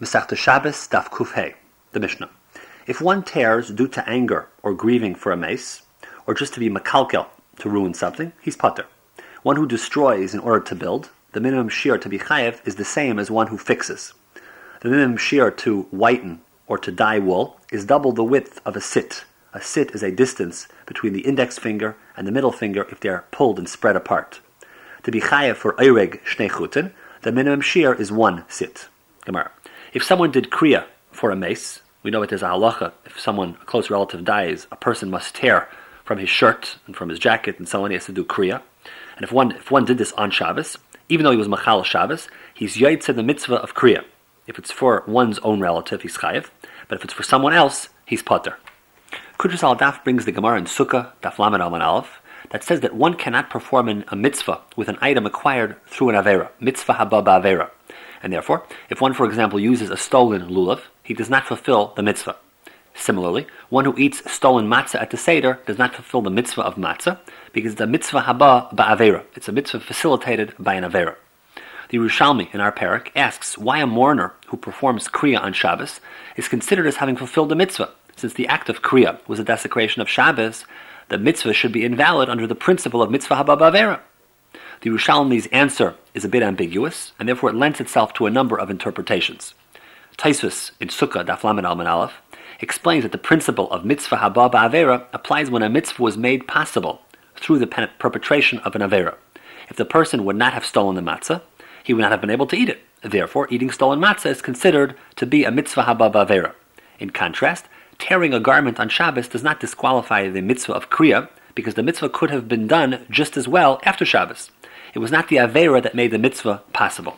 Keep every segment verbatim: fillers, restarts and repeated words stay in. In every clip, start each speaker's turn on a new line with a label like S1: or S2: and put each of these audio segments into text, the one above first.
S1: Masechta Shabbos Daf Kuf Hey, the Mishnah. If one tears due to anger or grieving for a mace, or just to be makalkel, to ruin something, he's pater. One who destroys in order to build, the minimum shear to be chayev is the same as one who fixes. The minimum shear to whiten or to dye wool is double the width of a sit. A sit is a distance between the index finger and the middle finger if they are pulled and spread apart. To be chayev for eireg shnei chutin, the minimum shear is one sit. Gemara. If someone did kriya for a mace, we know it there's a halacha. If someone, a close relative, dies, a person must tear from his shirt and from his jacket and so on. He has to do kriya. And if one if one did this on Shabbos, even though he was machal Shabbos, he's yotzei the mitzvah of kriya. If it's for one's own relative, he's chayev. But if it's for someone else, he's pater. Kudras al Daf brings the Gemara in Sukkah, Daf Lamed Alman Aleph, that says that one cannot perform an, a mitzvah with an item acquired through an avera, mitzvah haba ba'avera. And therefore, if one, for example, uses a stolen lulav, he does not fulfill the mitzvah. Similarly, one who eats stolen matzah at the Seder does not fulfill the mitzvah of matzah, because it's a mitzvah haba ba'avera. It's a mitzvah facilitated by an avera. The Yerushalmi in our parak asks why a mourner who performs kriya on Shabbos is considered as having fulfilled the mitzvah. Since the act of kriya was a desecration of Shabbos, the mitzvah should be invalid under the principle of mitzvah haba ba'avera. The Yerushalmi's answer is a bit ambiguous, and therefore it lends itself to a number of interpretations. Taisvus in Sukkah, Daf Lamed Alman Aleph, explains that the principle of mitzvah haba ba'avera applies when a mitzvah was made possible through the perpetration of an avera. If the person would not have stolen the matzah, he would not have been able to eat it. Therefore, eating stolen matzah is considered to be a mitzvah haba ba'avera. In contrast, tearing a garment on Shabbos does not disqualify the mitzvah of kriya, because the mitzvah could have been done just as well after Shabbos. It was not the avera that made the mitzvah possible.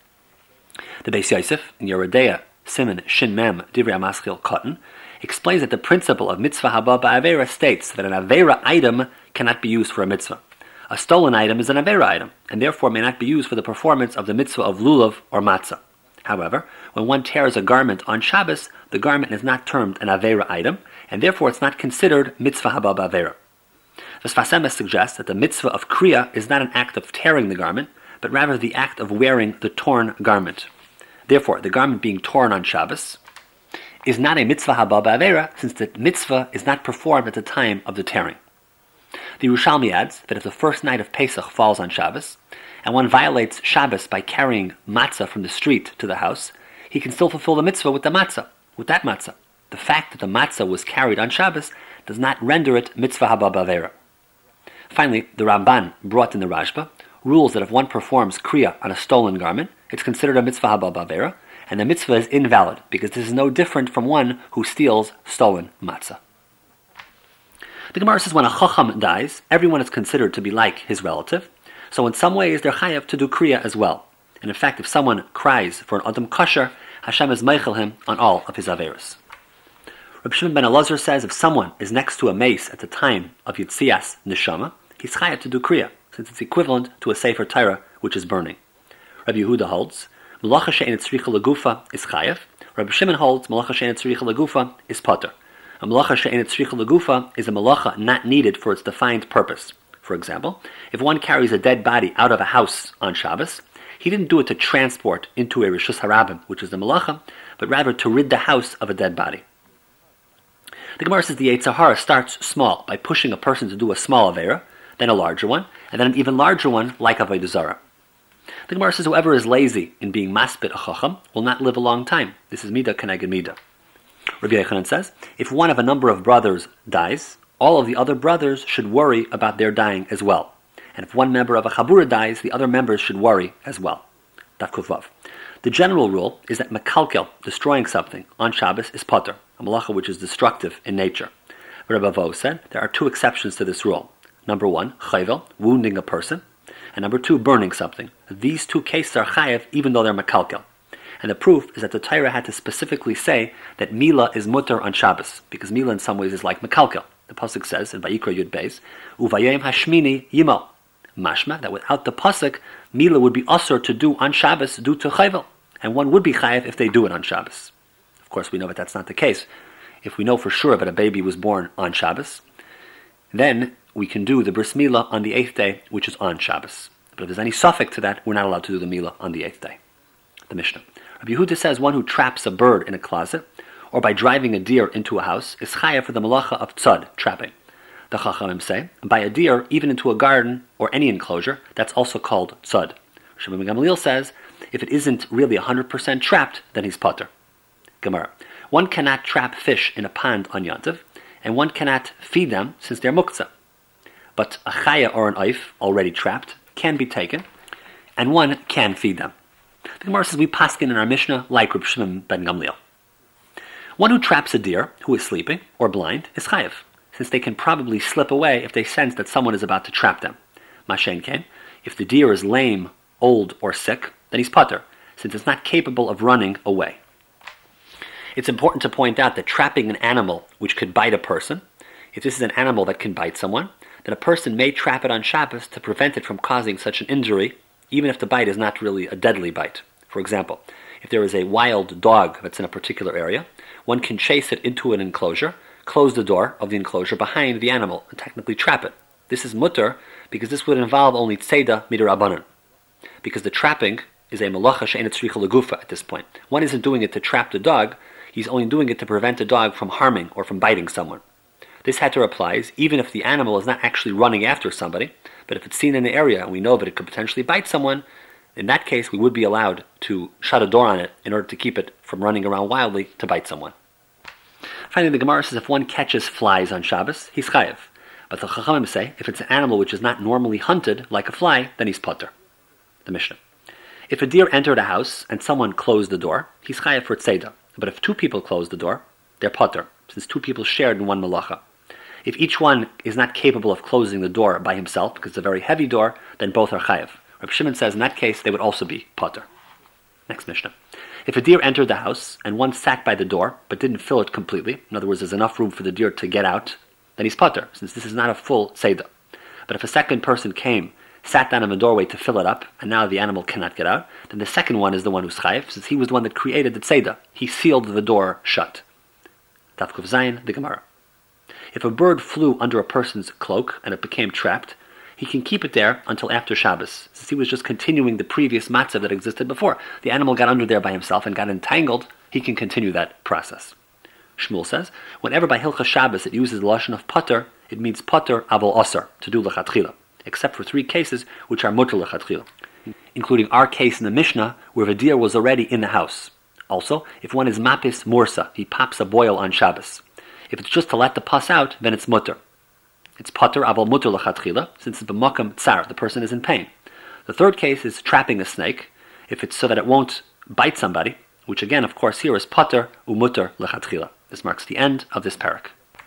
S1: The Beis Yosef in Yerodea Siman Shin Mem Divrei Amaschil Cotton explains that the principle of mitzvah haba ba'avera states that an avera item cannot be used for a mitzvah. A stolen item is an avera item, and therefore may not be used for the performance of the mitzvah of lulav or matzah. However, when one tears a garment on Shabbos, the garment is not termed an avera item, and therefore it's not considered mitzvah haba ba'avera. The Sfas Emes suggests that the mitzvah of kriya is not an act of tearing the garment, but rather the act of wearing the torn garment. Therefore, the garment being torn on Shabbos is not a mitzvah haba ba'avera, since the mitzvah is not performed at the time of the tearing. The Yerushalmi adds that if the first night of Pesach falls on Shabbos, and one violates Shabbos by carrying matzah from the street to the house, he can still fulfill the mitzvah with the matzah, with that matzah. The fact that the matzah was carried on Shabbos does not render it mitzvah haba ba'avera. Finally, the Ramban, brought in the Rashba, rules that if one performs kriya on a stolen garment, it's considered a mitzvah haba ba'avera, and the mitzvah is invalid, because this is no different from one who steals stolen matzah. The Gemara says when a chacham dies, everyone is considered to be like his relative, so in some ways they're chayav to do kriya as well. And in fact, if someone cries for an adam kosher, Hashem is meichel him on all of his averos. Reb Shimon ben Elazar says if someone is next to a mace at the time of Yitzias Neshama, he's chayav to do kriya, since it's equivalent to a sefer Torah which is burning. Rabbi Yehuda holds malacha she'ein tzricha legufa is chayav. Rabbi Shimon holds malacha she'ein tzricha legufa is pater. A malacha she'ein tzricha legufa is a malacha not needed for its defined purpose. For example, if one carries a dead body out of a house on Shabbos, he didn't do it to transport into a rishus harabim, which is the malacha, but rather to rid the house of a dead body. The Gemara says the Yetzer Hara starts small by pushing a person to do a small avera, then a larger one, and then an even larger one like Avodah Zarah. The Gemara says whoever is lazy in being maspit a chacham will not live a long time. This is midah keneged midah. Rabbi Yochanan says if one of a number of brothers dies, all of the other brothers should worry about their dying as well. And if one member of a chabura dies, the other members should worry as well. Daf Kuf Vav. The general rule is that makalkel, destroying something on Shabbos, is pater, a malacha which is destructive in nature. Rabbi Vo said there are two exceptions to this rule. Number one, chayvel, wounding a person, and number two, burning something. These two cases are chayev even though they're makalkel. And the proof is that the Torah had to specifically say that Mila is mutter on Shabbos, because Mila in some ways is like makalkel. The pasuk says in Vayikra Yud Beis, Uvayim Hashmini Yimel. Mashma, that without the pasuk, Mila would be usher to do on Shabbos due to chayvel, and one would be chayev if they do it on Shabbos. Of course, we know that that's not the case. If we know for sure that a baby was born on Shabbos, then we can do the bris milah on the eighth day, which is on Shabbos. But if there's any suffix to that, we're not allowed to do the milah on the eighth day. The Mishnah. Rabbi Yehuda says one who traps a bird in a closet or by driving a deer into a house is chayav for the malacha of tzad, trapping. The Chachamim say, by a deer, even into a garden or any enclosure, that's also called tzad. Rabbi Gamliel says, if it isn't really one hundred percent trapped, then he's potter. Gemara. One cannot trap fish in a pond on Yantiv, and one cannot feed them since they're muktzah. But a chaya or an oif, already trapped, can be taken, and one can feed them. The Gemara says we paskin in our Mishnah like Reb Shimon ben Gamliel. One who traps a deer who is sleeping or blind is chayav, since they can probably slip away if they sense that someone is about to trap them. Mashen ken, if the deer is lame, old, or sick, then he's potter, since it's not capable of running away. It's important to point out that trapping an animal which could bite a person, if this is an animal that can bite someone, then a person may trap it on Shabbos to prevent it from causing such an injury, even if the bite is not really a deadly bite. For example, if there is a wild dog that's in a particular area, one can chase it into an enclosure, close the door of the enclosure behind the animal, and technically trap it. This is mutter because this would involve only tzeda midirabanan, because the trapping is a malacha she'enet tzricha legufa at this point. One isn't doing it to trap the dog, he's only doing it to prevent the dog from harming or from biting someone. This heter applies even if the animal is not actually running after somebody, but if it's seen in the area and we know that it could potentially bite someone, in that case we would be allowed to shut a door on it in order to keep it from running around wildly to bite someone. Finally, the Gemara says if one catches flies on Shabbos, he's chayav. But the Chachamim say if it's an animal which is not normally hunted, like a fly, then he's potter. The Mishnah. If a deer entered a house and someone closed the door, he's chayav for tzeda. But if two people close the door, they're potter, since two people shared in one malacha. If each one is not capable of closing the door by himself, because it's a very heavy door, then both are chayav. Reb Shimon says in that case they would also be potter. Next Mishnah. If a deer entered the house and one sat by the door but didn't fill it completely, in other words, there's enough room for the deer to get out, then he's potter, since this is not a full seder. But if a second person came, sat down in the doorway to fill it up, and now the animal cannot get out, then the second one is the one who's chayav, since he was the one that created the tzeda. He sealed the door shut. Tafkuf Zayin, the Gemara. If a bird flew under a person's cloak and it became trapped, he can keep it there until after Shabbos, since he was just continuing the previous matzav that existed before. The animal got under there by himself and got entangled, he can continue that process. Shmuel says, whenever by Hilchas Shabbos it uses the lashon of potter, it means potter avol osar, to do lechatchila, except for three cases which are mutter lechatchila, including our case in the Mishnah where the deer was already in the house. Also, if one is mapis morsa, he pops a boil on Shabbos. If it's just to let the pus out, then it's mutter. It's potter avol mutter lechatchila, since it's b'makam tsar, the person is in pain. The third case is trapping a snake, if it's so that it won't bite somebody, which again, of course, here is potter umutter lechatchila. This marks the end of this parak.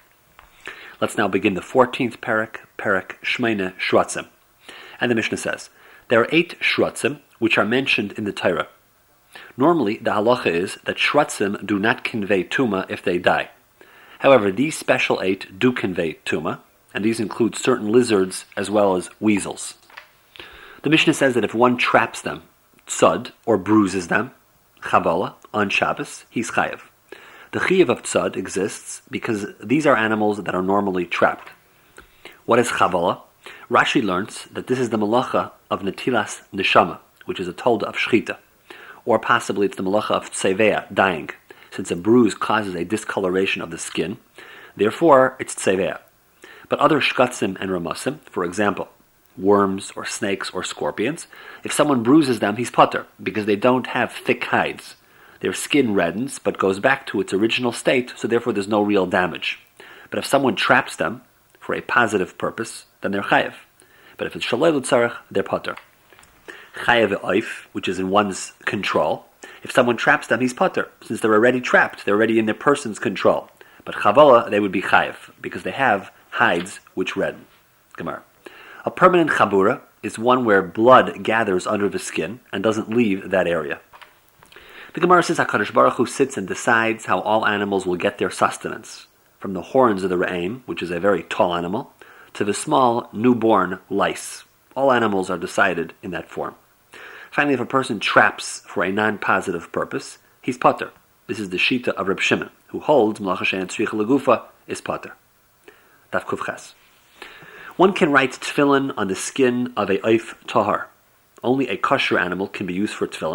S1: Let's now begin the fourteenth parak, parak Shmeine Shratzim. And the Mishnah says, there are eight Shratzim which are mentioned in the Torah. Normally, the halacha is that Shratzim do not convey Tuma if they die. However, these special eight do convey Tuma, and these include certain lizards as well as weasels. The Mishnah says that if one traps them, tzad, or bruises them, chavala, on Shabbos, he's chayav. The chiyuv of tzad exists because these are animals that are normally trapped. What is chavala? Rashi learns that this is the malacha of netilas neshama, which is a tolda of shchita, or possibly it's the malacha of tseveya, dying, since a bruise causes a discoloration of the skin. Therefore, it's tseveya. But other shkatzim and ramasim, for example, worms or snakes or scorpions, if someone bruises them, he's potter, because they don't have thick hides. Their skin reddens, but goes back to its original state, so therefore there's no real damage. But if someone traps them for a positive purpose, then they're chayev. But if it's shalei l'tzarech, they're potter. Chayev oif, which is in one's control, if someone traps them, he's potter, since they're already trapped, they're already in their person's control. But chavala, they would be chayev, because they have hides which redden. Gemara. A permanent chabura is one where blood gathers under the skin and doesn't leave that area. The Gemara says HaKadosh Baruch Hu sits and decides how all animals will get their sustenance, from the horns of the re'em, which is a very tall animal, to the small, newborn lice. All animals are decided in that form. Finally, if a person traps for a non-positive purpose, he's potter. This is the shita of Reb Shimon, who holds Malacha she'enet tzricha legufa is potter. Daf Kuf Ches. One can write tefillin on the skin of a oif tahar. Only a kosher animal can be used for tefillin,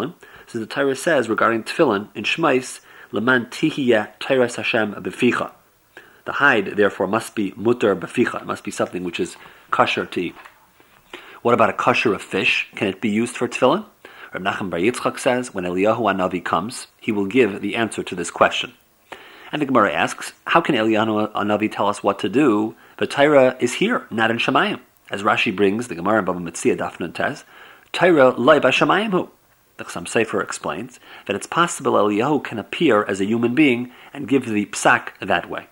S1: So the Torah says regarding tefillin in Shmais, Leman tihiyeh Teiras Hashem beficha. The hide, therefore, must be mutter beficha. It must be something which is kosher to eat. What about a kosher of fish? Can it be used for tefillin? Reb Nachman Bar Yitzchak says, when Eliyahu HaNavi comes, he will give the answer to this question. And the Gemara asks, how can Eliyahu HaNavi tell us what to do? The Torah is here, not in Shemayim. As Rashi brings, the Gemara in Bava Metzia Daf Nun Tes, Torah loy b'Shemayim hu. The Chassam Sofer explains that it's possible Eliyahu can appear as a human being and give the psak that way.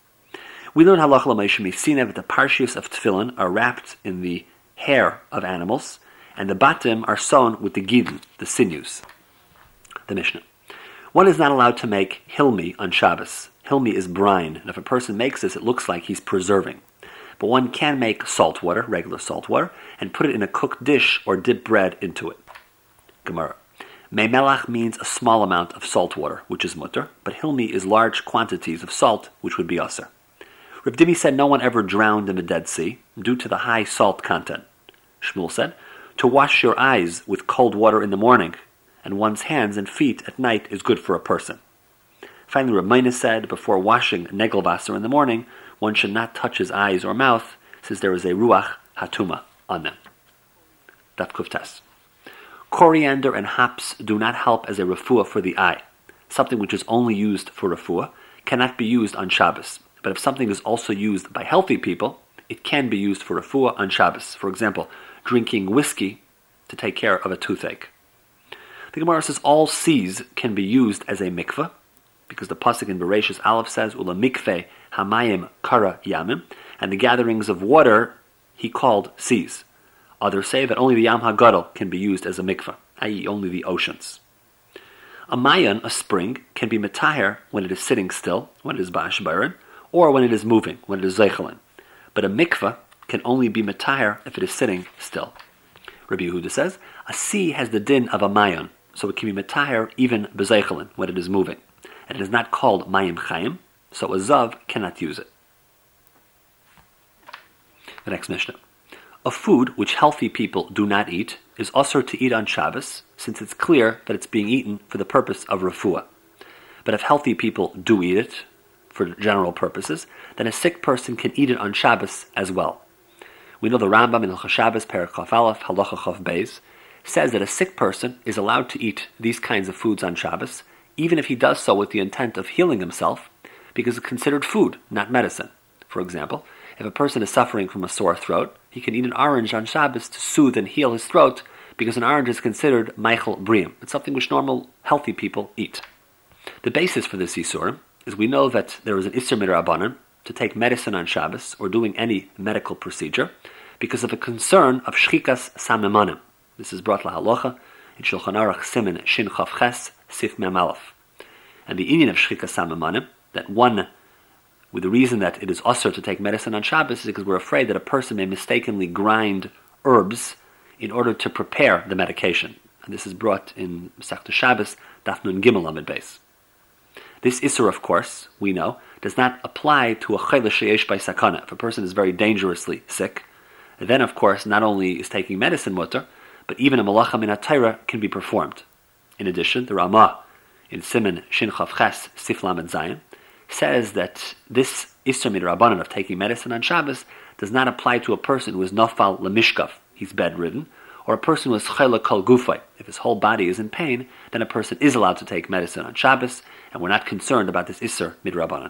S1: We learn halacha l'meisha misina that the parshias of tefillin are wrapped in the hair of animals, and the batim are sewn with the gidin, the sinews. The Mishnah. One is not allowed to make hilmi on Shabbos. Hilmi is brine, and if a person makes this, it looks like he's preserving. But one can make salt water, regular salt water, and put it in a cooked dish or dip bread into it. Gemara. Mei melach means a small amount of salt water, which is mutter, but hilmi is large quantities of salt, which would be aser. Reb Dimi said no one ever drowned in the Dead Sea due to the high salt content. Shmuel said, to wash your eyes with cold water in the morning and one's hands and feet at night is good for a person. Finally, Reb Meina said, before washing negelvasser in the morning, one should not touch his eyes or mouth, since there is a ruach hatuma on them. Daf Kuftes. Coriander and hops do not help as a refuah for the eye. Something which is only used for refuah cannot be used on Shabbos. But if something is also used by healthy people, it can be used for refuah on Shabbos. For example, drinking whiskey to take care of a toothache. The Gemara says all seas can be used as a mikveh, because the pasuk in Bereshis Aleph says, Ula mikveh hamayim kara yamim, and the gatherings of water he called seas. Others say that only the Yam HaGadol can be used as a mikveh, that is only the oceans. A mayan, a spring, can be metaher when it is sitting still, when it is ba'ash baran, or when it is moving, when it is zeichelin. But a mikveh can only be metaher if it is sitting still. Rabbi Yehuda says, a sea has the din of a mayan, so it can be metaher even bezeichelin, when it is moving. And it is not called mayim chayim, so a zav cannot use it. The next Mishnah. A food which healthy people do not eat is also to eat on Shabbos, since it's clear that it's being eaten for the purpose of refuah. But if healthy people do eat it, for general purposes, then a sick person can eat it on Shabbos as well. We know the Rambam in Hilchos Shabbos, Perek Chaf Aleph, Halacha Chaf Beis, says that a sick person is allowed to eat these kinds of foods on Shabbos, even if he does so with the intent of healing himself, because it's considered food, not medicine. For example, if a person is suffering from a sore throat, he can eat an orange on Shabbos to soothe and heal his throat, because an orange is considered Meichel Briam. It's something which normal, healthy people eat. The basis for this Yisurim is we know that there is an Isser Midrabanan to take medicine on Shabbos or doing any medical procedure because of a concern of Shchikas Samimanim. This is brought lahalocha in Shulchan Aruch Siman Shin Chav Ches Sif Mem Aleph. And the Indian of Shchikas Samimanim, that one, with the reason that it is usher to take medicine on Shabbos, is because we're afraid that a person may mistakenly grind herbs in order to prepare the medication. And this is brought in Masechta Shabbos, Daf Nun Gimel Amid Beis. This Isser, of course, we know, does not apply to a chayla sheyesh by sakana. If a person is very dangerously sick, then, of course, not only is taking medicine mutter, but even a malacha min ha-Torah can be performed. In addition, the Ramah in Siman Shin Chav Ches Sif Lamed Zayin says that this Isser midrabanan of taking medicine on Shabbos does not apply to a person who is nafal lemishkav, he's bedridden, or a person who is chayla kol gufay. If his whole body is in pain, then a person is allowed to take medicine on Shabbos, and we're not concerned about this Isser midrabanan.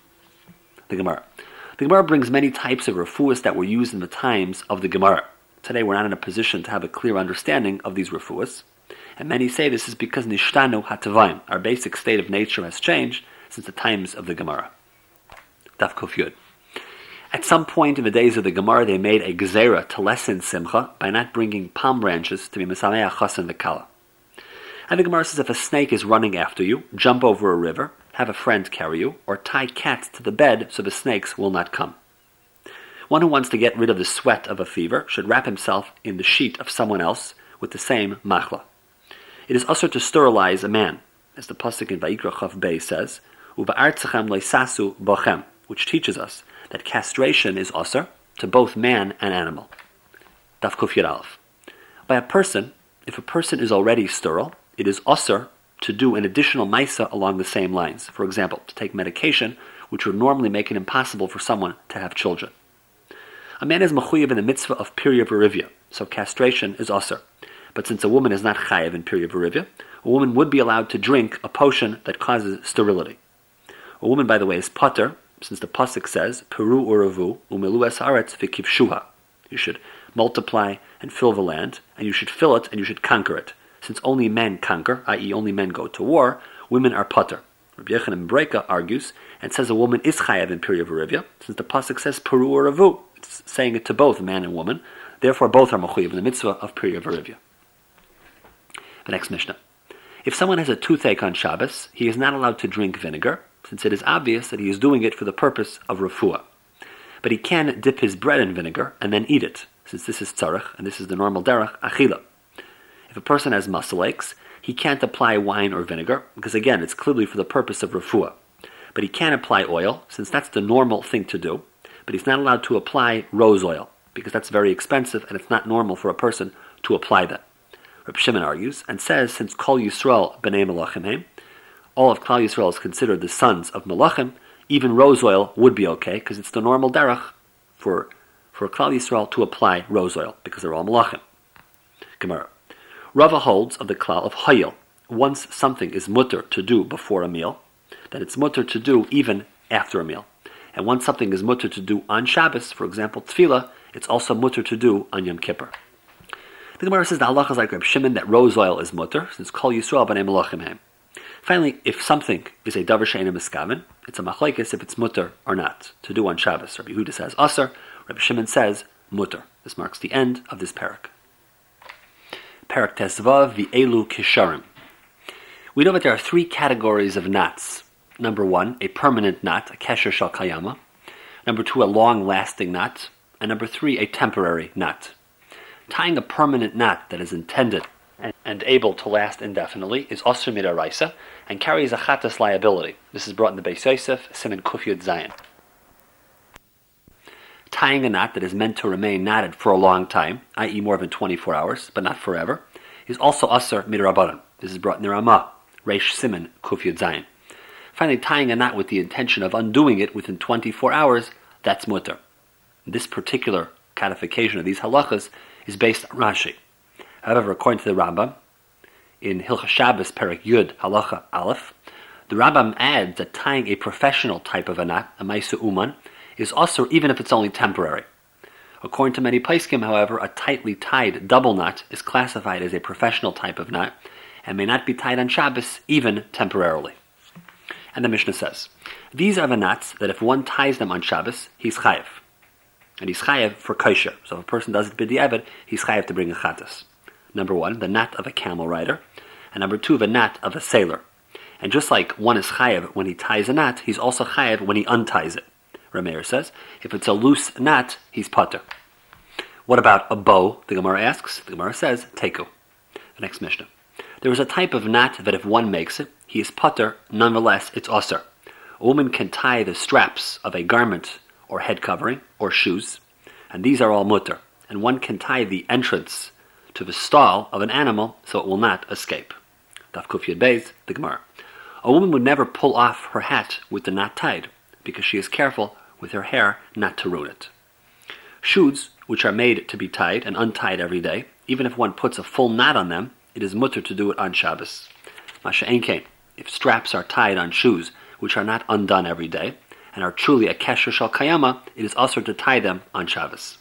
S1: The Gemara. The Gemara brings many types of refuahs that were used in the times of the Gemara. Today we're not in a position to have a clear understanding of these refuahs, and many say this is because nishtanu hatavayim, our basic state of nature has changed since the times of the Gemara. Daf Kuf Yud. At some point in the days of the Gemara, they made a gezerah to lessen simcha by not bringing palm branches to be mesameach chasen v'kala. And the Gemara says if a snake is running after you, jump over a river, have a friend carry you, or tie cats to the bed so the snakes will not come. One who wants to get rid of the sweat of a fever should wrap himself in the sheet of someone else with the same machla. It is also to sterilize a man, as the pasuk in Vayikra Chaf Beis says, "Uba'artzachem leisasu bochem," which teaches us that castration is usher to both man and animal. Daf Kuf Yud Aleph. By a person, if a person is already sterile, it is usher to do an additional maisa along the same lines. For example, to take medication, which would normally make it impossible for someone to have children. A man is mechuyev in the mitzvah of pirya v'rivya, so castration is usher. But since a woman is not chayev in pirya v'rivya, a woman would be allowed to drink a potion that causes sterility. A woman, by the way, is pater, since the pasuk says, Peru uravu umelu es haaretz v'kivshuha. You should multiply and fill the land, and you should fill it and you should conquer it. Since only men conquer, that is only men go to war, women are pater. Rabbi Yochanan Breka argues and says a woman is chayav in pirya v'rivya, since the pasuk says Peru uravu. It's saying it to both man and woman. Therefore, both are mechuyev in the mitzvah of pirya v'rivya. The next Mishnah. If someone has a toothache on Shabbos, he is not allowed to drink vinegar, since it is obvious that he is doing it for the purpose of refuah. But he can dip his bread in vinegar and then eat it, since this is tzarech, and this is the normal derech, achila. If a person has muscle aches, he can't apply wine or vinegar, because again, it's clearly for the purpose of refuah. But he can apply oil, since that's the normal thing to do, but he's not allowed to apply rose oil, because that's very expensive, and it's not normal for a person to apply that. Reb Shimon argues, and says, since Kol Yisrael b'nei Melachim heim, all of Klal Yisrael is considered the sons of Melachim, even rose oil would be okay, because it's the normal derech for, for Klal Yisrael to apply rose oil, because they're all Melachim. Gemara. Rava holds of the Klal of Hayil, once something is mutter to do before a meal, then it's mutter to do even after a meal. And once something is mutter to do on Shabbos, for example, tefillah, it's also mutter to do on Yom Kippur. The Gemara says the halacha is like Reb Shimon that rose oil is mutter, since Kol Yisrael b'nei Melachim heim. Finally, if something is a davar she'eino miskaven, it's a machlekes if it's mutter or not to do on Shabbos. Rabbi Yehuda says aser, Reb Shimon says mutter. This marks the end of this parak. Parak Tesvav v'elu kisharim. We know that there are three categories of knots. Number one, a permanent knot, a kesher shal kayama. Number two, a long-lasting knot. And number three, a temporary knot. Tying a permanent knot that is intended and, and able to last indefinitely is osur midaraisa and carries a chatas liability. This is brought in the Beis Yosef, Siman Kuf Yud Zayin. Tying a knot that is meant to remain knotted for a long time, that is more than twenty-four hours, but not forever, is also osur midarabanan. This is brought in the Ramah, Reish Siman Kuf Yud Zayin. Finally, tying a knot with the intention of undoing it within twenty-four hours, that's mutter. This particular codification of these halachas is based on Rashi. However, according to the Rambam, in Hilchas Shabbos Perek Yud Halacha Aleph, the Rambam adds that tying a professional type of a knot, a Maisa Uman, is also even if it's only temporary. According to many Paiskim, however, a tightly tied double knot is classified as a professional type of knot and may not be tied on Shabbos even temporarily. And the Mishnah says, these are the knots that if one ties them on Shabbos, he's chayev. And he's chayev for kosher. So if a person does it b'diavad, he's chayev to bring a chatas. Number one, the knot of a camel rider. And number two, the knot of a sailor. And just like one is chayev when he ties a knot, he's also chayev when he unties it. Rameir says, if it's a loose knot, he's pater. What about a bow? The Gemara asks. The Gemara says, teku. The next Mishnah. There is a type of knot that if one makes it, he is pater, nonetheless it's osir. A woman can tie the straps of a garment or head covering, or shoes, and these are all mutter, and one can tie the entrance to the stall of an animal so it will not escape. Daf Kuf Yud Beis, the Gemara. A woman would never pull off her hat with the knot tied, because she is careful with her hair not to ruin it. Shoes, which are made to be tied and untied every day, even if one puts a full knot on them, it is mutter to do it on Shabbos. Masha Einkein, if straps are tied on shoes which are not undone every day, and are truly a kesher shal kayama, it is also to tie them on Shabbos.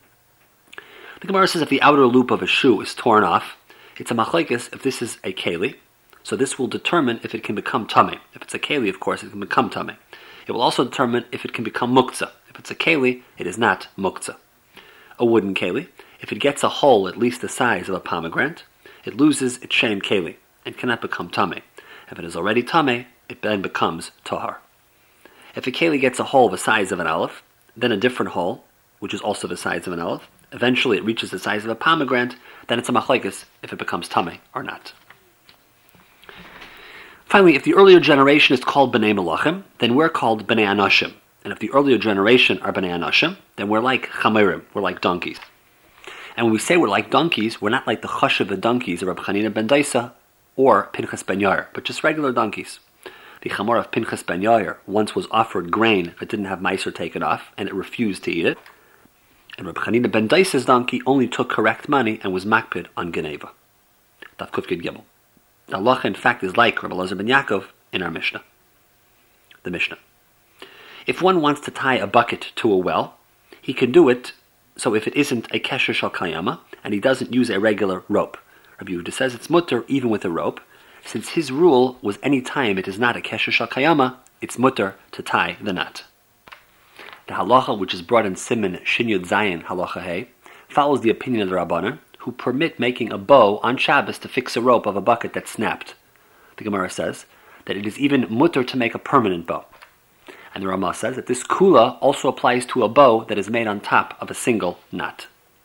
S1: The Gemara says if the outer loop of a shoe is torn off, it's a machlekes if this is a keli, so this will determine if it can become tameh. If it's a keli, of course, it can become tameh. It will also determine if it can become muktzah. If it's a keli, it is not muktzah. A wooden keli, if it gets a hole at least the size of a pomegranate, it loses its shem keli and cannot become tameh. If it is already tameh, it then becomes tahar. If a keli gets a hole the size of an aleph, then a different hole, which is also the size of an aleph, eventually it reaches the size of a pomegranate, then it's a machlekes if it becomes tameh or not. Finally, if the earlier generation is called B'nai Melachim, then we're called B'nai Anashim. And if the earlier generation are B'nai Anashim, then we're like Chamerim, we're like donkeys. And when we say we're like donkeys, we're not like the Chashav the donkeys of Reb Chanina ben Daisa or Pinchas ben Yair, but just regular donkeys. The chamor of Pinchas ben Yair once was offered grain that didn't have meiser taken off, and it refused to eat it. And Reb Chanina ben Dais's donkey only took correct money and was makpid on Geneva. Daf Kuf Gid Gimel. The halacha, in fact, is like Reb Elazar ben Yaakov in our Mishnah. The Mishnah. If one wants to tie a bucket to a well, he can do it so if it isn't a kesher shal kayama, and he doesn't use a regular rope. Rabbi Yehuda says it's mutter even with a rope, since his rule was any time it is not a kesher shal kayama, it's mutter to tie the knot. The halacha, which is brought in Siman Shin Yud Zayin halacha hey, follows the opinion of the Rabbanan, who permit making a bow on Shabbos to fix a rope of a bucket that snapped. The Gemara says that it is even mutter to make a permanent bow. And the Ramah says that this kula also applies to a bow that is made on top of a single knot.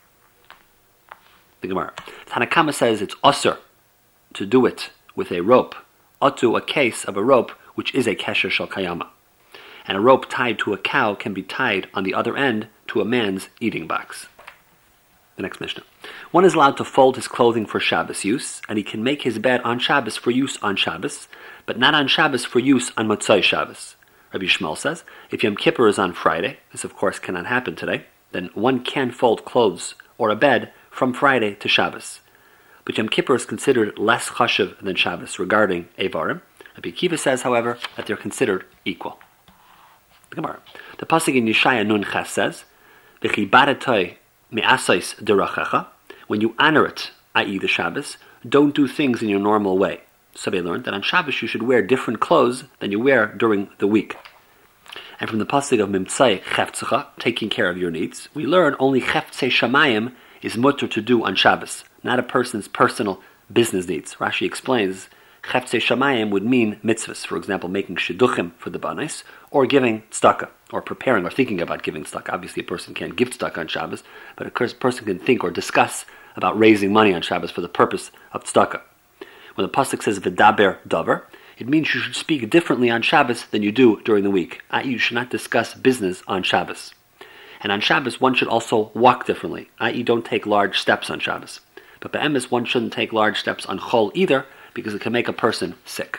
S1: The Gemara. Tanakama says it's osur to do it with a rope, otu, a case of a rope, which is a kesher shal kayama. And a rope tied to a cow can be tied on the other end to a man's eating box. The next Mishnah. One is allowed to fold his clothing for Shabbos use, and he can make his bed on Shabbos for use on Shabbos, but not on Shabbos for use on Motzai Shabbos. Rabbi Shmuel says, if Yom Kippur is on Friday, this of course cannot happen today, then one can fold clothes or a bed from Friday to Shabbos. But Yom Kippur is considered less chashuv than Shabbos regarding Eivarim. Rabbi Akiva says, however, that they're considered equal. The Gemara. The pasuk in Yeshaya Nun Ches says, "V'chibaretoi me'asais derachecha." When you honor it, that is the Shabbos, don't do things in your normal way. So they learned that on Shabbos you should wear different clothes than you wear during the week. And from the pasuk of Mimtzai Cheftzecha, taking care of your needs, we learn only Cheftzei Shamayim is mutter to do on Shabbos, not a person's personal business needs. Rashi explains, Cheftzei Shamayim would mean mitzvahs, for example, making shidduchim for the banis, or giving tzedakah, or preparing or thinking about giving tzedakah. Obviously a person can't give tzedakah on Shabbos, but a person can think or discuss about raising money on Shabbos for the purpose of tzedakah. When the pasuk says v'daber davar, it means you should speak differently on Shabbos than you do during the week. that is, you should not discuss business on Shabbos. And on Shabbos, one should also walk differently. that is, don't take large steps on Shabbos. But be'emes, one shouldn't take large steps on Chol either, because it can make a person sick.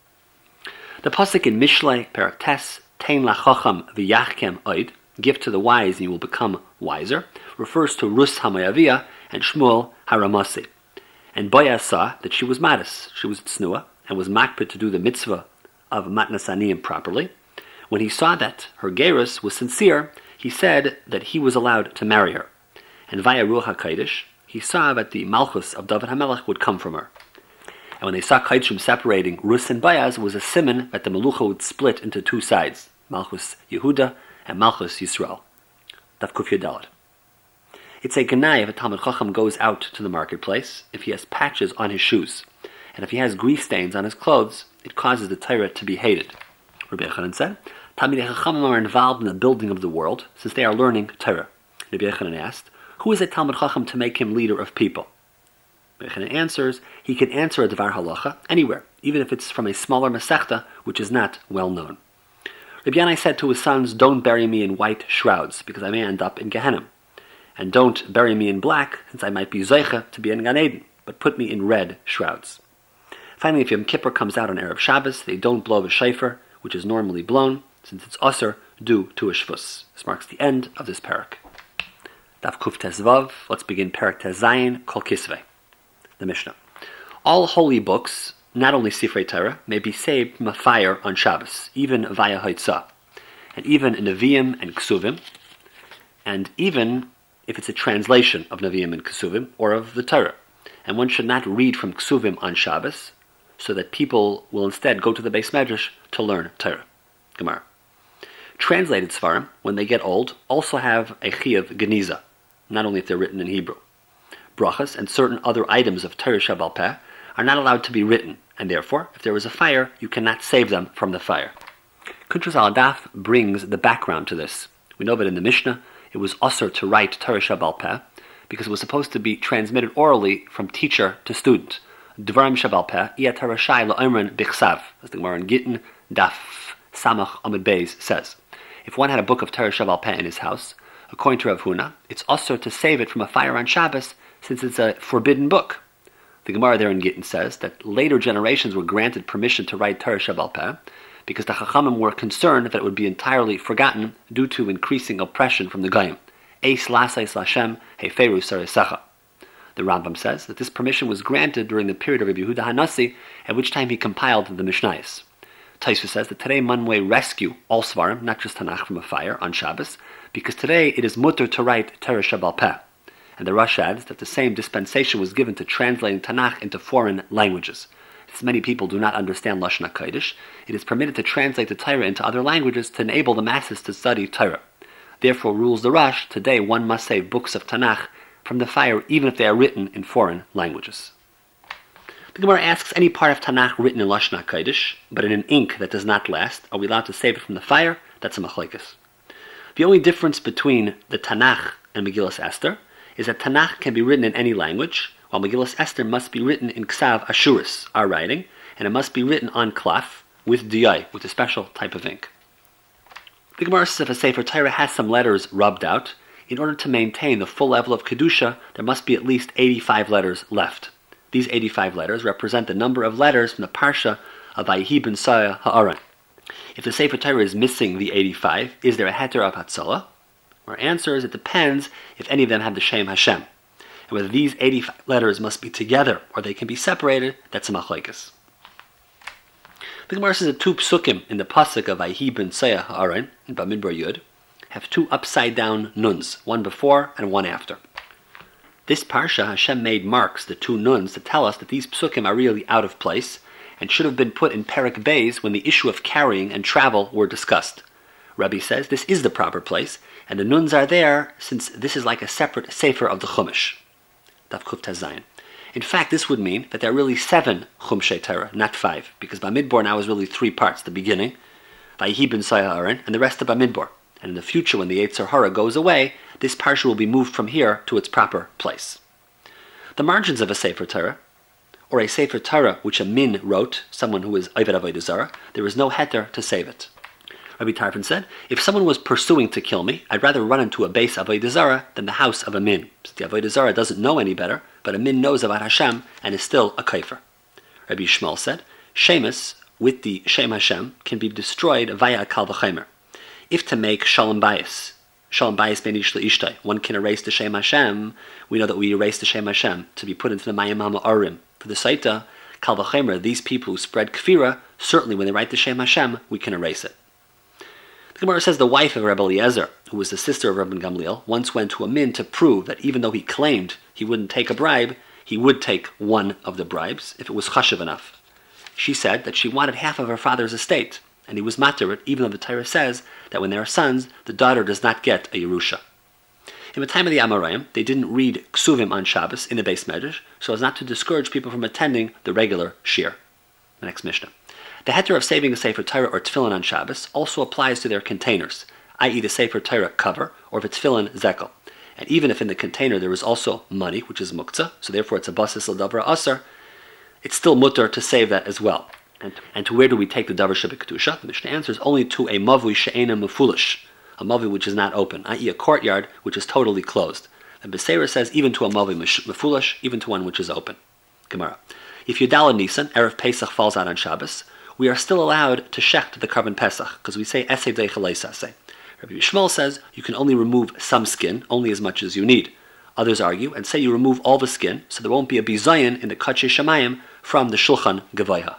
S1: The pasuk in Mishlei Perek Tes, Tein lachacham v'yachkem oid, give to the wise and you will become wiser, refers to Rus Hamayavia and Shmuel Haramasi. And Boaz saw that she was modest, she was tznuah, and was makpid to do the mitzvah of matnas aniyim properly. When he saw that her gerus was sincere, he said that he was allowed to marry her. And via Ruach HaKodesh, he saw that the malchus of David HaMelech would come from her. And when they saw Kaitshim separating Rus and Boaz, was a siman that the Melucha would split into two sides, Malchus Yehuda and Malchus Yisrael. Daf Kuf Yud. It's a ganai if a Talmud Chacham goes out to the marketplace, if he has patches on his shoes, and if he has grease stains on his clothes, it causes the Torah to be hated. Rabbi Yochanan said, Talmidei Chachamim are involved in the building of the world, since they are learning Torah. Rabbi Yochanan asked, who is a Talmud Chacham to make him leader of people? Rabbi Yochanan answers, he can answer a Dvar Halacha anywhere, even if it's from a smaller Masechta, which is not well known. Rabbi Yanai said to his sons, don't bury me in white shrouds, because I may end up in Gehenna. And don't bury me in black, since I might be Zeicha to be in Gan Eden, but put me in red shrouds. Finally, if Yom Kippur comes out on Erev Shabbos, they don't blow the shofar, which is normally blown, since it's osur due to a shvus. This marks the end of this parak. Daf Kuf Tes Vav, let's begin parak Tes Zayin, Kol Kisvei. The Mishnah. All holy books, not only Sifrei Torah, may be saved from a fire on Shabbos, even via Haitzah, and even Nevi'im and Ksuvim, and even if it's a translation of Nevi'im and Ksuvim, or of the Torah. And one should not read from Ksuvim on Shabbos, so that people will instead go to the Beis Medrash to learn Torah. Gemara. Translated Svarim, when they get old, also have a Chiyuv Geniza, not only if they're written in Hebrew. Brachas and certain other items of Torah Shabbal Peh are not allowed to be written, and therefore, if there is a fire, you cannot save them from the fire. Kuntrus al-Daf brings the background to this. We know that in the Mishnah, it was usher to write Torah Shabbal Peh, because it was supposed to be transmitted orally from teacher to student. Dvarim Shabbal Peh, iya Torah shai la'omrin bichsav, as the Gemara in Gittin, Daf Samach Amud Beis says. If one had a book of Torah Shabbal Peh in his house, according to Rav Huna, it's usher to save it from a fire on Shabbos, since it's a forbidden book. The Gemara there in Gittin says that later generations were granted permission to write Torah Sheba'al Peh because the Chachamim were concerned that it would be entirely forgotten due to increasing oppression from the Goyim. Eis lasais Lashem heferu saresecha. The Rambam says that this permission was granted during the period of Rabbi Yehuda Hanassi, at which time he compiled the Mishnayos. Tosfos says that today Manway rescue all Svarim, not just Tanakh, from a fire on Shabbos, because today it is mutter to write Torah Sheba'al Peh. And the Rosh adds that the same dispensation was given to translating Tanakh into foreign languages. Since many people do not understand Lashon HaKodesh, it is permitted to translate the Torah into other languages to enable the masses to study Torah. Therefore, rules the Rosh, today one must save books of Tanakh from the fire even if they are written in foreign languages. The Gemara asks, any part of Tanakh written in Lashon HaKodesh, but in an ink that does not last, are we allowed to save it from the fire? That's a machlokes. The only difference between the Tanakh and Megillas Esther is that Tanakh can be written in any language, while Megillas Esther must be written in Ksav Ashuris, our writing, and it must be written on cloth with diyai, with a special type of ink. The Gemara says if a Sefer Torah has some letters rubbed out, in order to maintain the full level of Kedusha, there must be at least eighty-five letters left. These eighty-five letters represent the number of letters from the Parsha of Vayehi ben Saya Ha'aron. If the Sefer Torah is missing the eighty-five, is there a heter of Hatzalah? Our answer is it depends if any of them have the Shem Hashem. And whether these eighty-five letters must be together or they can be separated, that's a machlokes. The Gemara says that two psukim in the pasuk of Vayehi ben Saya Ha'aron in Bamidbar Yud have two upside-down nuns, one before and one after. This parsha, Hashem made marks, the two nuns, to tell us that these psukim are really out of place and should have been put in Perek Beis when the issue of carrying and travel were discussed. Rabbi says this is the proper place, and the nuns are there since this is like a separate sefer of the Chumash. Daf Kuf Tez Zayin. In fact, this would mean that there are really seven Chumshei Torah, not five, because Bamidbar now is really three parts: the beginning, Vayehi ben Saya Ha'aron, and the rest of Bamidbar. And in the future, when the Yetzer Hara goes away, this parsha will be moved from here to its proper place. The margins of a Sefer Torah, or a Sefer Torah which a min wrote, someone who is Oved Avodah Zarah, there is no heter to save it. Rabbi Tarfon said, if someone was pursuing to kill me, I'd rather run into a base Avodah Zarah than the house of a min. So the Avodah Zarah doesn't know any better, but a min knows about Hashem and is still a kaifer. Rabbi Shmuel said, Shemus, with the Shem Hashem, can be destroyed via a kal v'chomer. If to make shalom bayis, shalom bayis ben ish le'ishtai, one can erase the Shem Hashem, we know that we erase the Shem Hashem to be put into the Mayim HaMa'arim. For the Saita, kal v'chomer, these people who spread kfira, certainly when they write the Shem Hashem, we can erase it. The Gemara says the wife of Rebbe Eliezer, who was the sister of Rabban Gamliel, once went to a min to prove that even though he claimed he wouldn't take a bribe, he would take one of the bribes if it was chashiv enough. She said that she wanted half of her father's estate, and he was matir it, even though the Torah says that when there are sons, the daughter does not get a Yerusha. In the time of the Amoraim, they didn't read Ksuvim on Shabbos in the Beis Medrash, so as not to discourage people from attending the regular shir. The next Mishnah. The heter of saving a Sefer Torah or Tefillin on Shabbos also applies to their containers, that is the Sefer Torah cover, or the Tefillin zekel. And even if in the container there is also money, which is muktzah, so therefore it's a basis l'davra asar, it's still mutter to save that as well. And, and to where do we take the davar shebekdusha? The Mishnah answers only to a mavui she'ena mefulish, a mavui which is not open, that is a courtyard which is totally closed. And Beseira says even to a mavui mefulish, even to one which is open. Gemara. If Yudala Nisan, Erev Pesach, falls out on Shabbos, we are still allowed to shecht the carbon Pesach, because we say esei deichalei sasei. Rabbi Yishmael says you can only remove some skin, only as much as you need. Others argue and say you remove all the skin, so there won't be a bizayin in the Kachei Shamayim from the Shulchan Gevayha.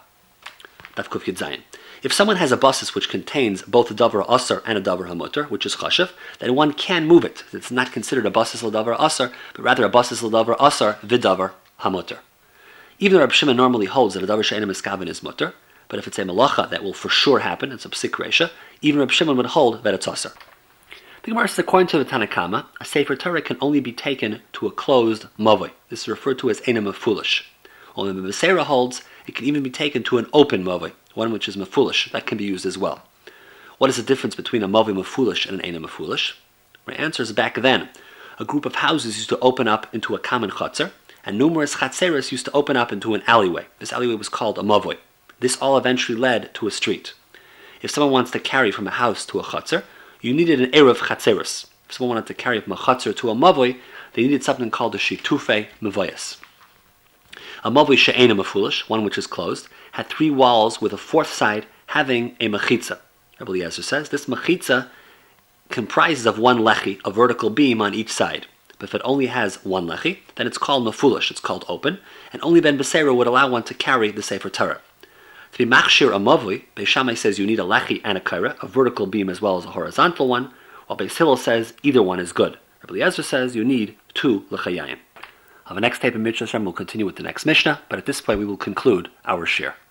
S1: Daf Kuf Yud Zayin. If someone has a basis which contains both a davar asar and a davar hamutar, which is chashiv, then one can move it. It's not considered a basis l'davar asar, but rather a basis l'davar asar v'davar hamutar. Even though Reb Shimon normally holds that a davar she'ena miskaven is mutar, but if it's a malacha that will for sure happen, it's a psik reisha, even Reb Shimon would hold that it's asar. The Gemara says, according to the Tanakama, a Sefer Torah can only be taken to a closed mavoi. This is referred to as enem mefulish. Only the Beseira holds it can even be taken to an open mavoi, one which is mefulish. That can be used as well. What is the difference between a mavoi mefulish and an enem mefulish? My answer is back then, a group of houses used to open up into a common chatzar, and numerous chatzeres used to open up into an alleyway. This alleyway was called a mavoi. This all eventually led to a street. If someone wants to carry from a house to a chatzar, you needed an eruv chatzeres. If someone wanted to carry from a chatzar to a mavoi, they needed something called a shitufei mavoyas. A mavli she'ena mafulish, one which is closed, had three walls with a fourth side having a mechitza. Rabbi Eliezer says this mechitza comprises of one lechi, a vertical beam on each side. But if it only has one lechi, then it's called mafulish, it's called open, and only Ben Beseira would allow one to carry the Sefer Torah. To be machshir a mavli, Beis Shammai says you need a lechi and a kaira, a vertical beam as well as a horizontal one, while Beis Hillel says either one is good. Rabbi Eliezer says you need two lechayayim. On the next tape in Mitzvah Hashem, we'll continue with the next Mishnah, but at this point we will conclude our shir.